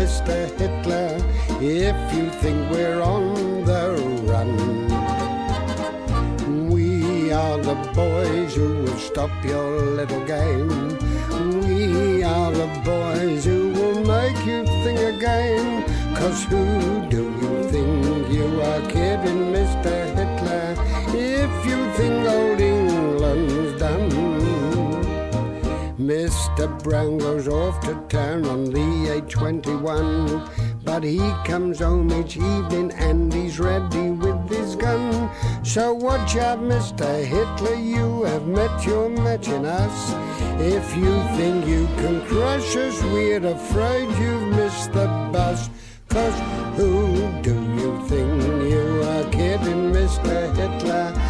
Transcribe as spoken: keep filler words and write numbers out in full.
Mister Hitler, if you think we're on the run. We are the boys who will stop your little game. We are the boys who will make you think again. 'Cause who do you think you are kidding, Mister Hitler, if you think old England's done? Mister Brown goes off to town on the A twenty-one, but he comes home each evening and he's ready with his gun. So watch out, Mister Hitler, you have met your match in us. If you think you can crush us, we're afraid you've missed the bus. 'Cause who do you think you are kidding, Mister Hitler,